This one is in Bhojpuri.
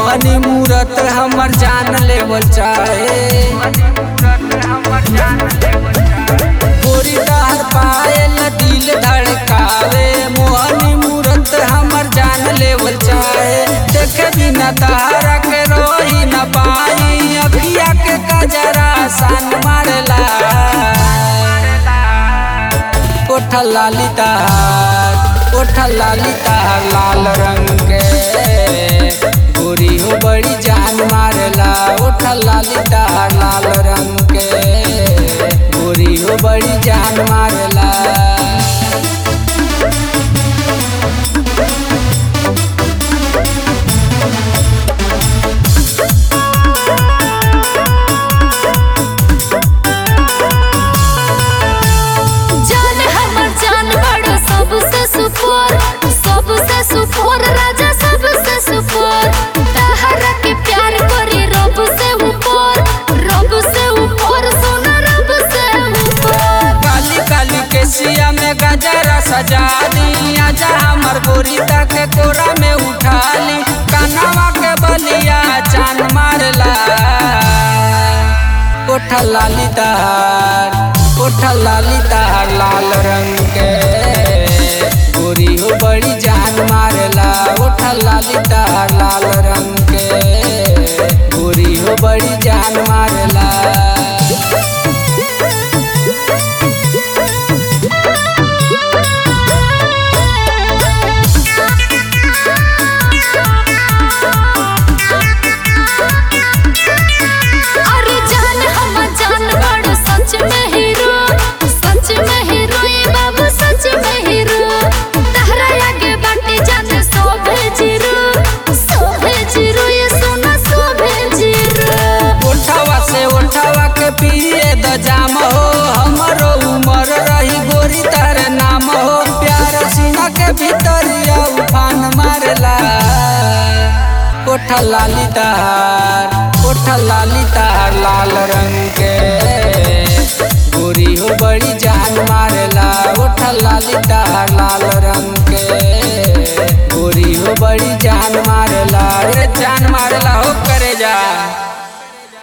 मोहनी मूरत हमर जान लेवल चाहे। गोरी तहर पायल दिल धड़कावे, मोहनी मूरत हमर जान लेवल चाहे। देखे बिना तहरा के रोही न पाई, अखिया के कजरा सान मारला। ओठा लाली तहार लाल रंग के, गोरी हो बड़ी जान मारला। ओठा लाली तहार लाल रंग के, गोरी हो बड़ी जान मारला। सुपोर राजा सबसे सुपोर, तहरा के प्यार करी रब से ऊपर सोना रब से ऊपर। काली काली के सिया में गजरा सजा दी, आजा हमर गोरी के कोरा में उठा ली। कानवा के बलिया चान मारला। ओठा लाली तहार लाल रंग के, गोरी हो बड़ी जान मारला। ओठा लाली तहार लाल रंग के, गोरी हो बड़ी जान मारला। पिए द जाम हो, हमरो उमर रही गोरी तार नाम हो। प्यार सीना के भीतरिया उफान मारला। ओठा लाली तहार लाल रंग के, गोरी हो बड़ी जान मारला। ओठा लाली तहार लाल रंग के, गोरी हो बड़ी जान मारला। रे जान